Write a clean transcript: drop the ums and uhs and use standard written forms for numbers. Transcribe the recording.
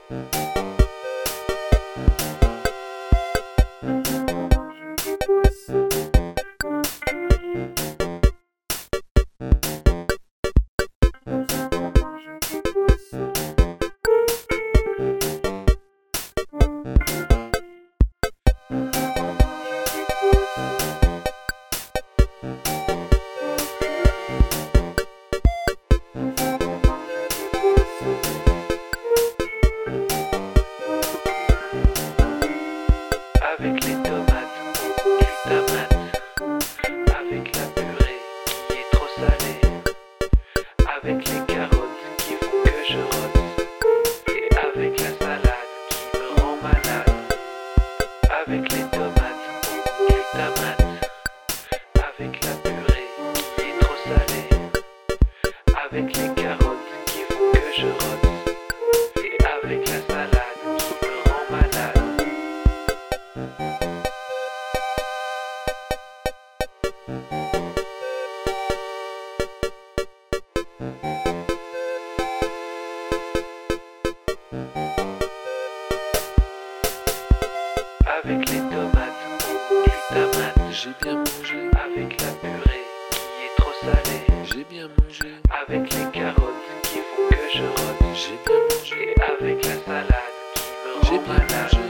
Avec les tomates au glutamate, avec la purée qui est trop salée, avec les carottes qui font que je rote, et avec la salade qui me rend malade. Avec les tomates au glutamate, avec la purée qui est trop salée, avec les carottes qui font que je rote, et avec la salade qui me rend malade. Avec les tomates au glutamate, J'ai bien mangé, avec la purée qui est trop salée, j'ai bien mangé, avec les carottes qui font que je rote, j'ai bien mangé, et avec la salade qui me j'ai rend bien malade. mangé.